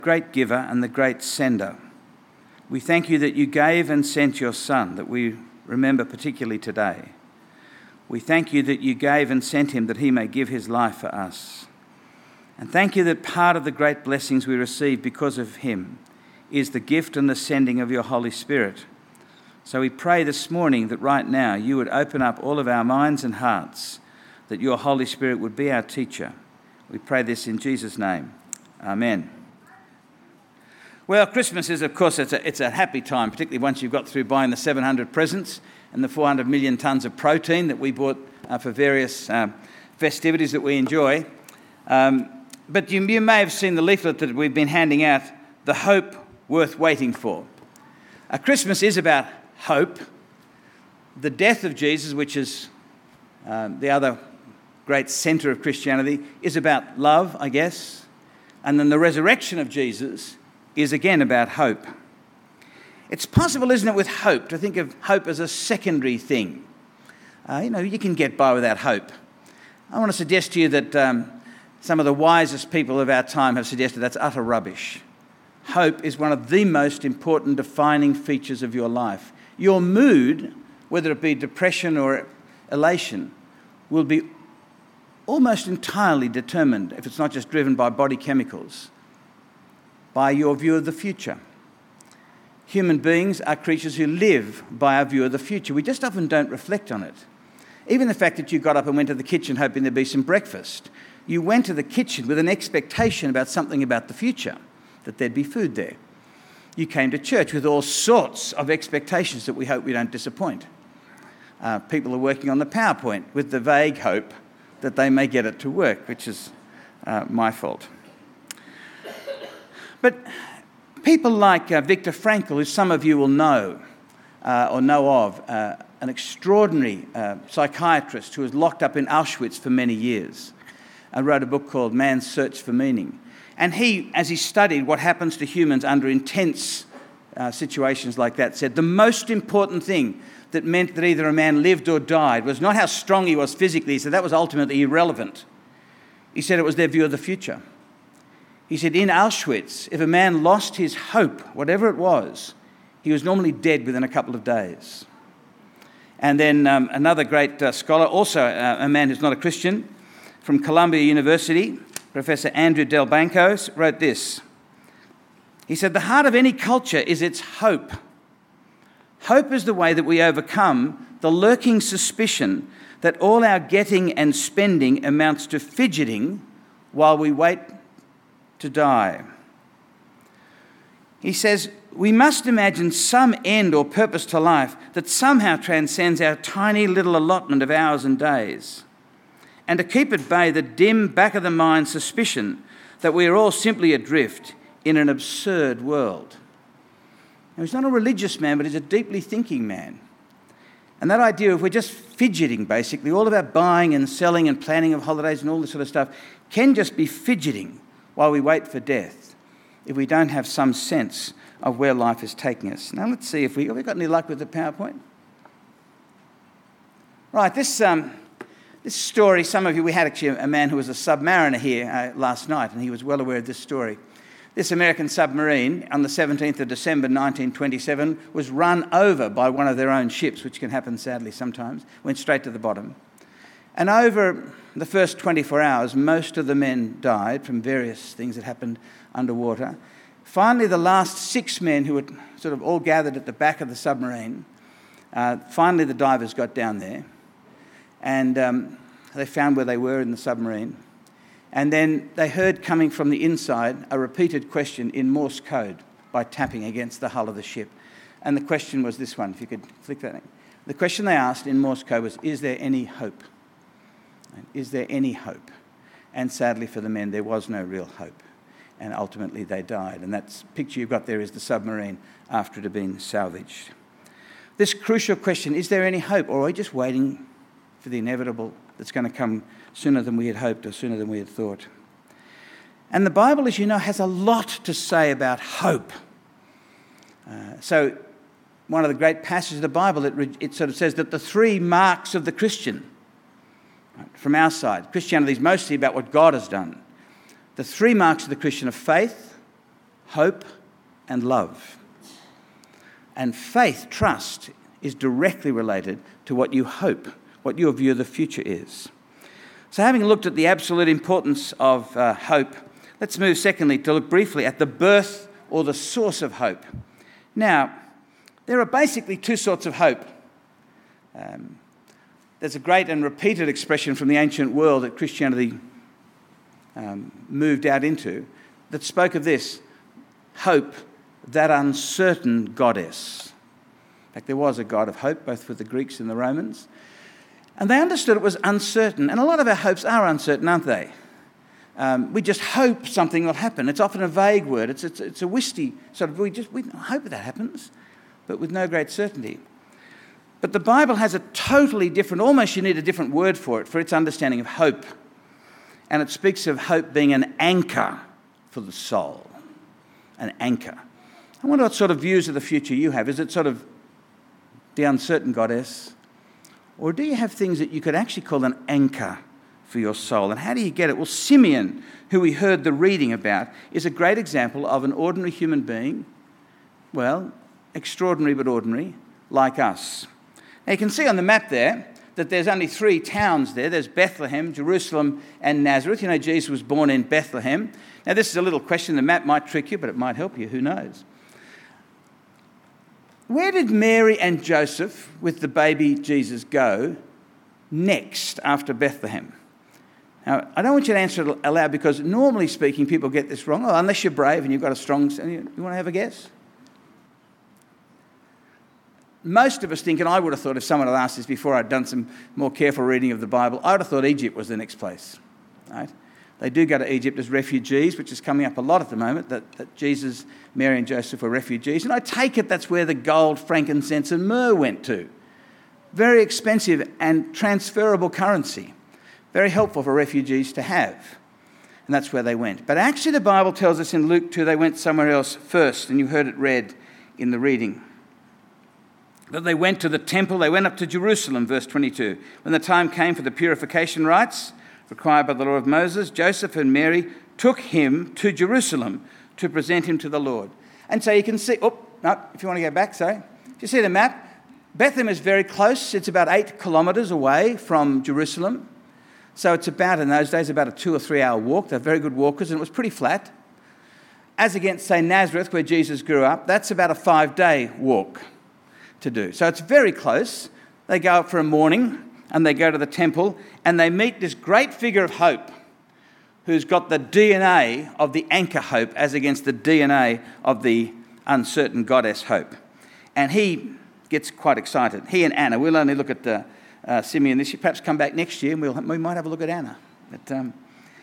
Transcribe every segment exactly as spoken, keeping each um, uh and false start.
great giver and the great sender. We thank you that you gave and sent your Son, that we remember particularly today. We thank you that you gave and sent him that he may give his life for us. And thank you that part of the great blessings we receive because of him is the gift and the sending of your Holy Spirit. So we pray this morning that right now you would open up all of our minds and hearts, that your Holy Spirit would be our teacher. We pray this in Jesus' name. Amen. Well, Christmas is, of course, it's a, it's a happy time, particularly once you've got through buying the seven hundred presents and the four hundred million tonnes of protein that we bought uh, for various uh, festivities that we enjoy. Um, but you, you may have seen the leaflet that we've been handing out, The Hope Worth Waiting For. Uh, Christmas is about hope. The death of Jesus, which is um, the other great centre of Christianity, is about love, I guess. And then the resurrection of Jesus is again about hope. It's possible, isn't it, with hope, to think of hope as a secondary thing. Uh, you know, you can get by without hope. I want to suggest to you that um, some of the wisest people of our time have suggested that's utter rubbish. Hope is one of the most important defining features of your life. Your mood, whether it be depression or elation, will be almost entirely determined, if it's not just driven by body chemicals, by your view of the future. Human beings are creatures who live by our view of the future. We just often don't reflect on it. Even the fact that you got up and went to the kitchen hoping there'd be some breakfast. You went to the kitchen with an expectation about something about the future, that there'd be food there. You came to church with all sorts of expectations that we hope we don't disappoint. Uh, people are working on the PowerPoint with the vague hope that they may get it to work, which is uh, my fault. But people like uh, Viktor Frankl, who some of you will know uh, or know of, uh, an extraordinary uh, psychiatrist who was locked up in Auschwitz for many years, uh, wrote a book called Man's Search for Meaning. And he, as he studied what happens to humans under intense uh, situations like that, said the most important thing that meant that either a man lived or died was not how strong he was physically. He said that was ultimately irrelevant. He said it was their view of the future. He said, in Auschwitz, if a man lost his hope, whatever it was, he was normally dead within a couple of days. And then um, another great uh, scholar, also uh, a man who's not a Christian, from Columbia University, Professor Andrew Delbanco, wrote this. He said, the heart of any culture is its hope. Hope is the way that we overcome the lurking suspicion that all our getting and spending amounts to fidgeting while we wait to die. He says, we must imagine some end or purpose to life that somehow transcends our tiny little allotment of hours and days, and to keep at bay the dim back-of-the-mind suspicion that we are all simply adrift in an absurd world. Now, he's not a religious man, but he's a deeply thinking man. And that idea of we're just fidgeting, basically, all of our buying and selling and planning of holidays and all this sort of stuff can just be fidgeting while we wait for death, if we don't have some sense of where life is taking us. Now let's see if we have we got any luck with the PowerPoint. Right, this um, this story. Some of you, we had actually a man who was a submariner here uh, last night, and he was well aware of this story. This American submarine, on the seventeenth of December nineteen twenty-seven, was run over by one of their own ships, which can happen sadly sometimes. Went straight to the bottom. And over the first twenty-four hours, most of the men died from various things that happened underwater. Finally, the last six men who were sort of all gathered at the back of the submarine, uh, finally the divers got down there and um, they found where they were in the submarine. And then they heard coming from the inside a repeated question in Morse code by tapping against the hull of the ship. And the question was this one, if you could flick that in. The question they asked in Morse code was, is there any hope? Is there any hope? And sadly for the men, there was no real hope. And ultimately they died. And that picture you've got there is the submarine after it had been salvaged. This crucial question, is there any hope? Or are we just waiting for the inevitable that's going to come sooner than we had hoped or sooner than we had thought? And the Bible, as you know, has a lot to say about hope. Uh, so one of the great passages of the Bible, it, it sort of says that the three marks of the Christian, from our side, Christianity is mostly about what God has done. The three marks of the Christian are faith, hope and love. And faith, trust, is directly related to what you hope, what your view of the future is. So having looked at the absolute importance of uh, hope, let's move secondly to look briefly at the birth or the source of hope. Now, there are basically two sorts of hope. Um, there's a great and repeated expression from the ancient world that Christianity um, moved out into that spoke of this: hope, that uncertain goddess. In fact, there was a god of hope, both with the Greeks and the Romans. And they understood it was uncertain. And a lot of our hopes are uncertain, aren't they? Um, we just hope something will happen. It's often a vague word. It's, it's, it's a wisty sort of, we just we hope that happens, but with no great certainty. But the Bible has a totally different, almost you need a different word for it, for its understanding of hope. And it speaks of hope being an anchor for the soul. An anchor. I wonder what sort of views of the future you have. Is it sort of the uncertain goddess? Or do you have things that you could actually call an anchor for your soul? And how do you get it? Well, Simeon, who we heard the reading about, is a great example of an ordinary human being, well, extraordinary but ordinary, like us. Now you can see on the map there that there's only three towns there. There's Bethlehem, Jerusalem, and Nazareth. You know, Jesus was born in Bethlehem. Now this is a little question. The map might trick you, but it might help you. Who knows? Where did Mary and Joseph, with the baby Jesus, go next after Bethlehem? Now, I don't want you to answer it aloud because normally speaking, people get this wrong. Oh, unless you're brave and you've got a strong... You want to have a guess? Most of us think, and I would have thought if someone had asked this before I'd done some more careful reading of the Bible, I would have thought Egypt was the next place. Right? They do go to Egypt as refugees, which is coming up a lot at the moment, that, that Jesus, Mary and Joseph were refugees. And I take it that's where the gold, frankincense and myrrh went to. Very expensive and transferable currency. Very helpful for refugees to have. And that's where they went. But actually the Bible tells us in Luke two they went somewhere else first, and you heard it read in the reading. That they went to the temple, they went up to Jerusalem, verse twenty-two. When the time came for the purification rites required by the law of Moses, Joseph and Mary took him to Jerusalem to present him to the Lord. And so you can see, oh, no, if you want to go back, sorry. If you see the map, Bethlehem is very close. It's about eight kilometres away from Jerusalem. So it's about, in those days, about a two or three hour walk. They're very good walkers, and it was pretty flat. As against, say, Nazareth, where Jesus grew up, that's about a five-day walk to do. So it's very close. They go up for a morning, and they go to the temple, and they meet this great figure of hope who's got the D N A of the anchor hope as against the D N A of the uncertain goddess hope. And he gets quite excited. He and Anna. We'll only look at uh, uh, Simeon this year. Perhaps come back next year and we'll, we might have a look at Anna. But, um,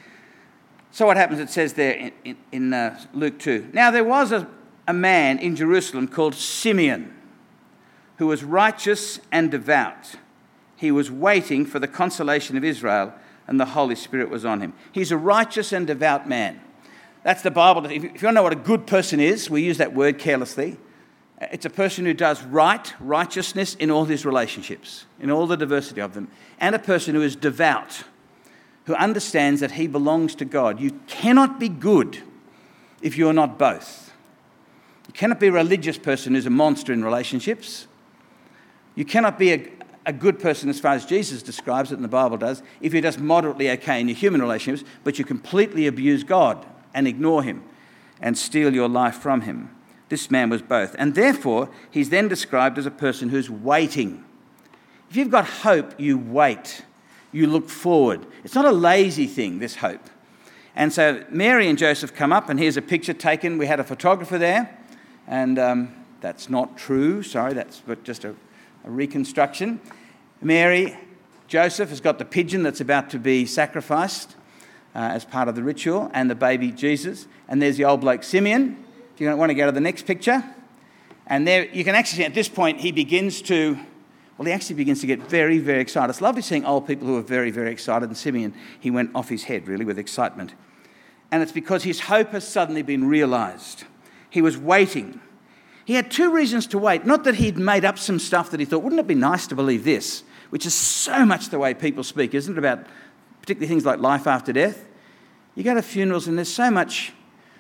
so what happens, it says there in, in, in uh, Luke two. Now there was a, a man in Jerusalem called Simeon who was righteous and devout. He was waiting for the consolation of Israel, and the Holy Spirit was on him. He's a righteous and devout man. That's the Bible. If you don't know what a good person is, we use that word carelessly. It's a person who does right, righteousness in all his relationships, in all the diversity of them, and a person who is devout, who understands that he belongs to God. You cannot be good if you're not both. You cannot be a religious person who's a monster in relationships. You cannot be a A good person as far as Jesus describes it and the Bible does, if you're just moderately okay in your human relationships, but you completely abuse God and ignore him and steal your life from him. This man was both. And therefore, he's then described as a person who's waiting. If you've got hope, you wait. You look forward. It's not a lazy thing, this hope. And so Mary and Joseph come up, and here's a picture taken. We had a photographer there, and um, that's not true. Sorry, that's just a, a reconstruction. Mary, Joseph has got the pigeon that's about to be sacrificed uh, as part of the ritual, and the baby Jesus. And there's the old bloke Simeon. Do you want to go to the next picture? And there you can actually see at this point he begins to, well, he actually begins to get very, very excited. It's lovely seeing old people who are very, very excited. And Simeon, he went off his head really with excitement. And it's because his hope has suddenly been realised. He was waiting. He had two reasons to wait. Not that he'd made up some stuff that he thought, wouldn't it be nice to believe this? Which is so much the way people speak, isn't it, about particularly things like life after death. You go to funerals and there's so much,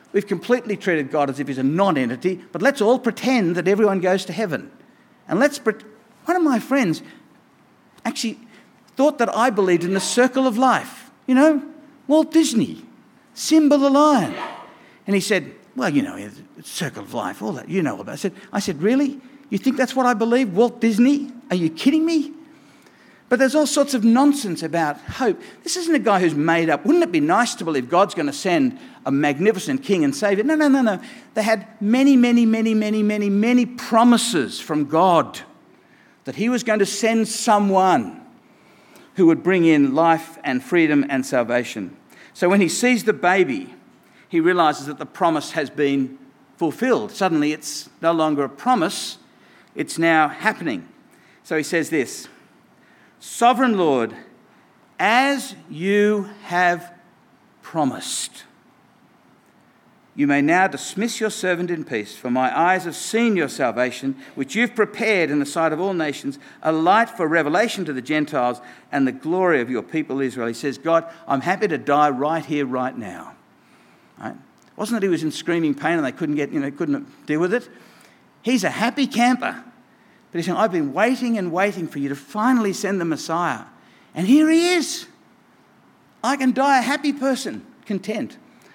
We've completely treated God as if he's a non-entity, but let's all pretend that everyone goes to heaven. And let's... Pre- One of my friends actually thought that I believed in the circle of life. You know, Walt Disney, Simba the lion. And he said, well, you know, it's circle of life, all that, you know all that. I said, I said, really? You think that's what I believe, Walt Disney? Are you kidding me? But there's all sorts of nonsense about hope. This isn't a guy who's made up. Wouldn't it be nice to believe God's going to send a magnificent king and saviour? No, no, no, no. They had many, many, many, many, many, many promises from God that he was going to send someone who would bring in life and freedom and salvation. So when he sees the baby, he realises that the promise has been fulfilled. Suddenly it's no longer a promise, it's now happening. So he says this, Sovereign Lord, as you have promised, you may now dismiss your servant in peace, for my eyes have seen your salvation, which you've prepared in the sight of all nations, a light for revelation to the Gentiles and the glory of your people Israel. He says, God, I'm happy to die right here, right now. Right? Wasn't it he was in screaming pain and they couldn't get, you know, couldn't deal with it? He's a happy camper. But he's saying, I've been waiting and waiting for you to finally send the Messiah. And here he is. I can die a happy person, content.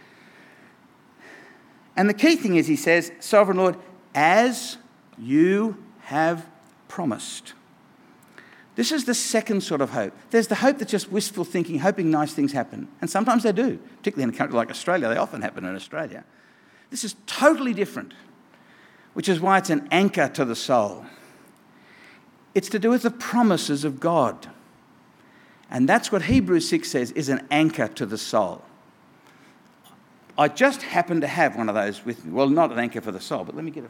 And the key thing is, he says, Sovereign Lord, as you have promised. This is the second sort of hope. There's the hope that's just wistful thinking, hoping nice things happen. And sometimes they do, particularly in a country like Australia. They often happen in Australia. This is totally different, which is why it's an anchor to the soul. It's to do with the promises of God. And that's what Hebrews six says is an anchor to the soul. I just happen to have one of those with me. Well, not an anchor for the soul, but let me get it.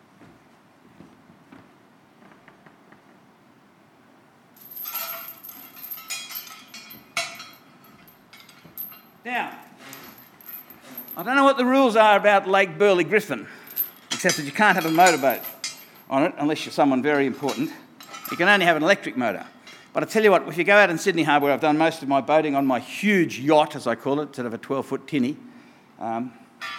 Now, I don't know what the rules are about Lake Burley Griffin, except that you can't have a motorboat on it unless you're someone very important. You can only have an electric motor. But I tell you what, if you go out in Sydney Harbour, where I've done most of my boating on my huge yacht, as I call it, instead of a twelve-foot tinny, um,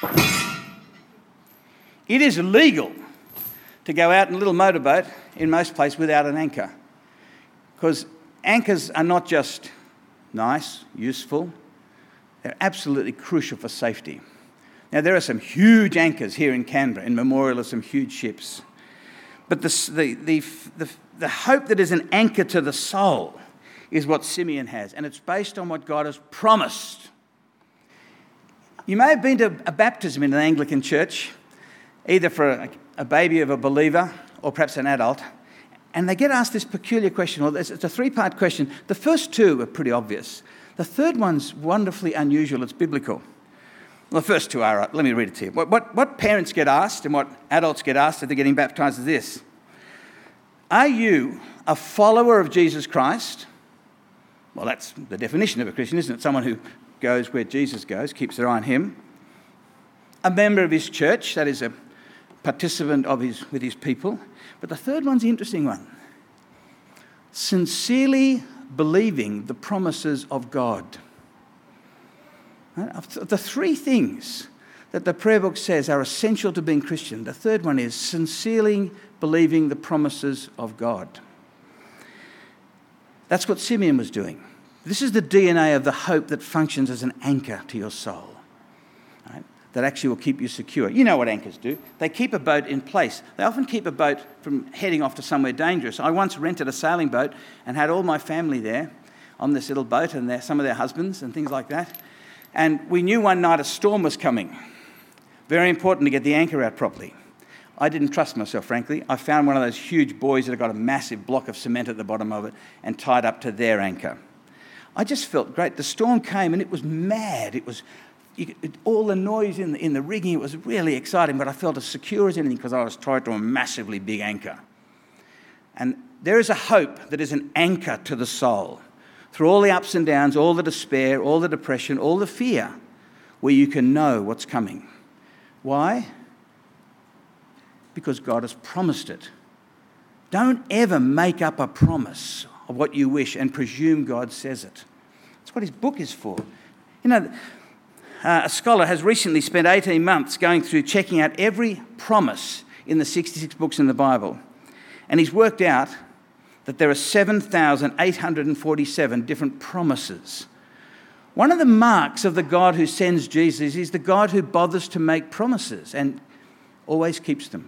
it is illegal to go out in a little motorboat in most places without an anchor. Because anchors are not just nice, useful, they're absolutely crucial for safety. Now, there are some huge anchors here in Canberra in memorial of some huge ships. But the, the, the, the, the hope that is an anchor to the soul is what Simeon has, and it's based on what God has promised. You may have been to a baptism in an Anglican church, either for a, a baby of a believer or perhaps an adult, and they get asked this peculiar question. Well, it's a three-part question. The first two are pretty obvious. The third one's wonderfully unusual. It's biblical. Well, the first two are, let me read it to you. What, what, what parents get asked and what adults get asked if they're getting baptised is this. Are you a follower of Jesus Christ? Well, that's the definition of a Christian, isn't it? Someone who goes where Jesus goes, keeps their eye on him. A member of his church, that is a participant of his with his people. But the third one's the interesting one. Sincerely believing the promises of God. The three things that the prayer book says are essential to being Christian, the third one is sincerely believing the promises of God. That's what Simeon was doing. This is the D N A of the hope that functions as an anchor to your soul, right? That actually will keep you secure. You know what anchors do. They keep a boat in place. They often keep a boat from heading off to somewhere dangerous. I once rented a sailing boat and had all my family there on this little boat and their, some of their husbands and things like that. And we knew one night a storm was coming. Very important to get the anchor out properly. I didn't trust myself, frankly. I found one of those huge buoys that had got a massive block of cement at the bottom of it and tied up to their anchor. I just felt great. The storm came and it was mad. It was you, it, all the noise in the, in the rigging. It was really exciting, but I felt as secure as anything because I was tied to a massively big anchor. And there is a hope that is an anchor to the soul. Through all the ups and downs, all the despair, all the depression, all the fear, where you can know what's coming. Why? Because God has promised it. Don't ever make up a promise of what you wish and presume God says it. That's what his book is for. You know, uh, a scholar, has recently spent eighteen months going through checking out every promise in the sixty-six books in the Bible. And he's worked out that there are seven thousand eight hundred forty-seven different promises. One of the marks of the God who sends Jesus is the God who bothers to make promises and always keeps them.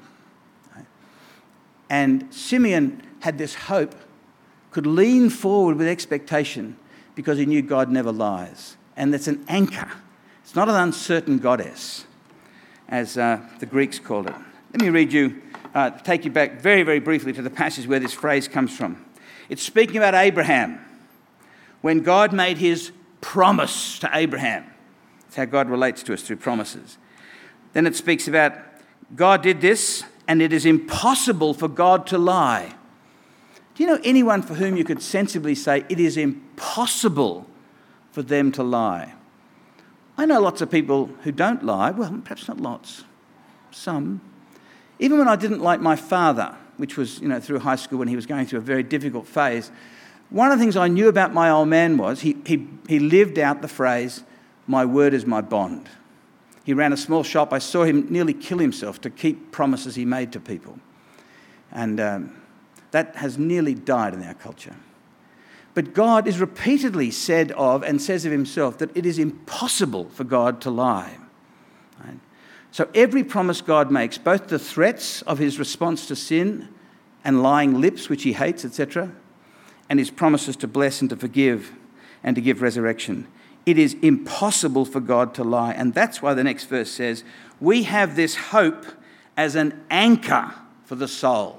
And Simeon had this hope, could lean forward with expectation because he knew God never lies. And that's an anchor. It's not an uncertain goddess, as uh, the Greeks called it. Let me read you, uh, take you back very, very briefly to the passage where this phrase comes from. It's speaking about Abraham, when God made his promise to Abraham. That's how God relates to us, through promises. Then it speaks about God did this, and it is impossible for God to lie. Do you know anyone for whom you could sensibly say it is impossible for them to lie? I know lots of people who don't lie. Well, perhaps not lots, some. Even when I didn't like my father, which was, you know, through high school when he was going through a very difficult phase, one of the things I knew about my old man was he, he, he lived out the phrase, "My word is my bond." He ran a small shop. I saw him nearly kill himself to keep promises he made to people. And um, that has nearly died in our culture. But God is repeatedly said of and says of himself that it is impossible for God to lie. Right? So every promise God makes, both the threats of his response to sin and lying lips, which he hates, et cetera, and his promises to bless and to forgive and to give resurrection, it is impossible for God to lie. And that's why the next verse says, we have this hope as an anchor for the soul.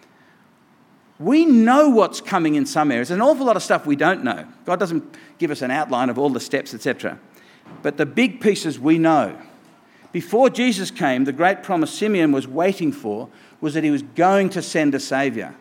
We know what's coming in some areas. There's an awful lot of stuff we don't know. God doesn't give us an outline of all the steps, et cetera. But the big pieces we know. Before Jesus came, the great promise Simeon was waiting for was that he was going to send a saviour.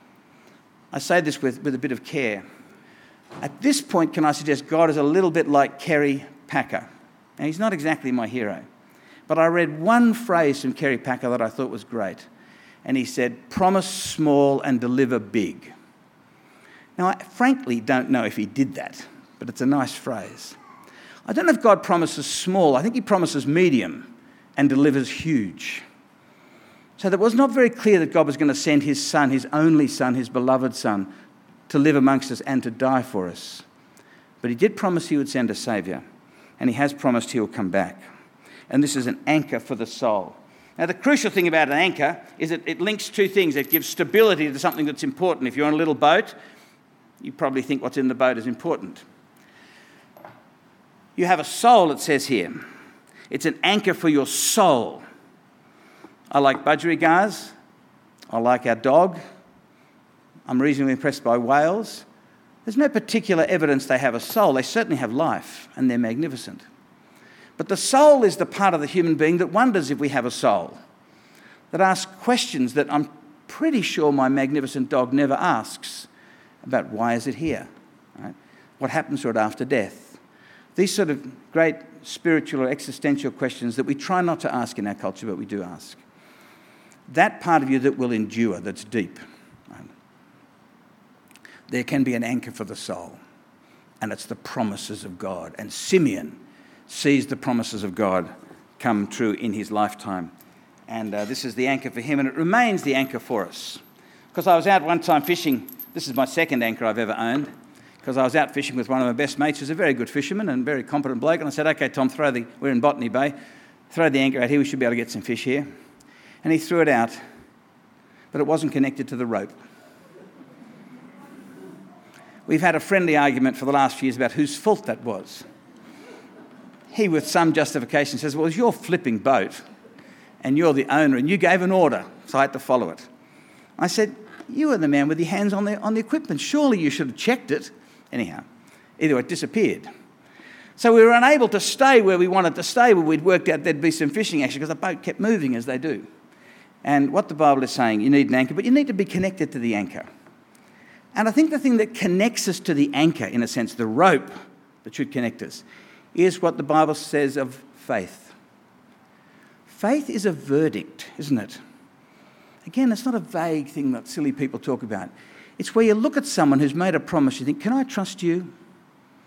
I say this with, with a bit of care. At this point, can I suggest God is a little bit like Kerry Packer. Now, he's not exactly my hero, but I read one phrase from Kerry Packer that I thought was great. And he said, promise small and deliver big. Now, I frankly don't know if he did that, but it's a nice phrase. I don't know if God promises small. I think he promises medium and delivers huge. So it was not very clear that God was going to send his son, his only son, his beloved son, to live amongst us and to die for us. But he did promise he would send a saviour, and he has promised he will come back. And this is an anchor for the soul. Now, the crucial thing about an anchor is that it links two things. It gives stability to something that's important. If you're on a little boat, you probably think what's in the boat is important. You have a soul, it says here. It's an anchor for your soul. I like budgerigars. I like our dog. I'm reasonably impressed by whales. There's no particular evidence they have a soul. They certainly have life, and they're magnificent. But the soul is the part of the human being that wonders if we have a soul, that asks questions that I'm pretty sure my magnificent dog never asks about why is it here? Right? What happens to it after death? These sort of great spiritual or existential questions that we try not to ask in our culture, but we do ask. That part of you that will endure, that's deep. Right? There can be an anchor for the soul, and it's the promises of God. And Simeon sees the promises of God come true in his lifetime. And uh, this is the anchor for him, and it remains the anchor for us. Because I was out one time fishing. This is my second anchor I've ever owned. Because I was out fishing with one of my best mates, who's a very good fisherman and very competent bloke. And I said, okay, Tom, throw the, we're in Botany Bay, throw the anchor out here. We should be able to get some fish here. And he threw it out, but it wasn't connected to the rope. We've had a friendly argument for the last few years about whose fault that was. He, with some justification, says, well, it's your flipping boat and you're the owner and you gave an order, so I had to follow it. I said, you were the man with your hands on the, on the equipment. Surely you should have checked it. Anyhow, either way, it disappeared. So we were unable to stay where we wanted to stay, where we'd worked out there'd be some fishing action because the boat kept moving as they do. And what the Bible is saying, you need an anchor, but you need to be connected to the anchor. And I think the thing that connects us to the anchor, in a sense, the rope that should connect us, is what the Bible says of faith. Faith is a verdict, isn't it? Again, it's not a vague thing that silly people talk about. It's where you look at someone who's made a promise, you think, can I trust you?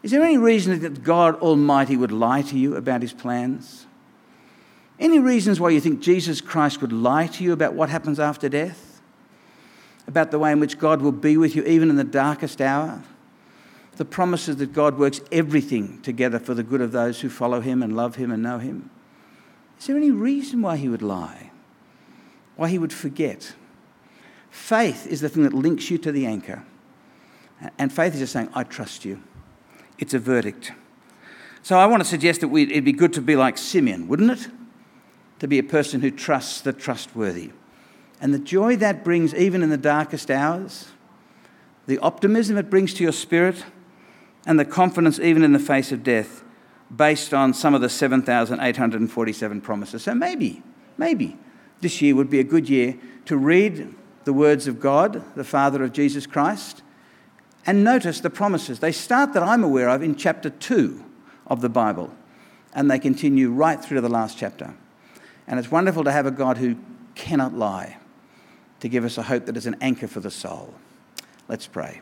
Is there any reason that God Almighty would lie to you about his plans? Any reasons why you think Jesus Christ would lie to you about what happens after death? About the way in which God will be with you even in the darkest hour? The promises that God works everything together for the good of those who follow him and love him and know him? Is there any reason why he would lie? Why he would forget? Faith is the thing that links you to the anchor. And faith is just saying, I trust you. It's a verdict. So I want to suggest that we, it'd be good to be like Simeon, wouldn't it? To be a person who trusts the trustworthy. And the joy that brings even in the darkest hours, the optimism it brings to your spirit, and the confidence even in the face of death, based on some of the seven thousand eight hundred forty-seven promises. So maybe, maybe this year would be a good year to read the words of God, the Father of Jesus Christ, and notice the promises. They start, that I'm aware of, in chapter two of the Bible, and they continue right through to the last chapter. And it's wonderful to have a God who cannot lie, to give us a hope that is an anchor for the soul. Let's pray.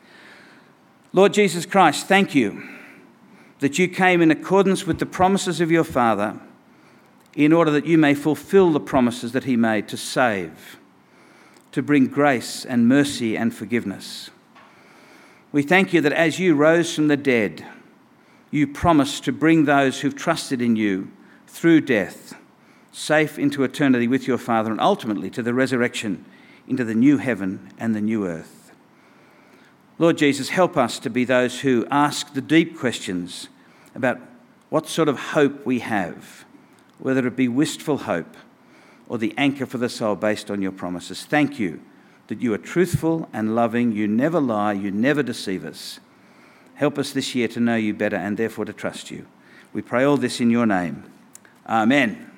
Lord Jesus Christ, thank you that you came in accordance with the promises of your Father, in order that you may fulfill the promises that he made to save, to bring grace and mercy and forgiveness. We thank you that as you rose from the dead, you promised to bring those who've trusted in you through death, safe into eternity with your Father, and ultimately to the resurrection into the new heaven and the new earth. Lord Jesus, help us to be those who ask the deep questions about what sort of hope we have, whether it be wistful hope or the anchor for the soul based on your promises. Thank you that you are truthful and loving, you never lie, you never deceive us. Help us this year to know you better and therefore to trust you. We pray all this in your name. Amen.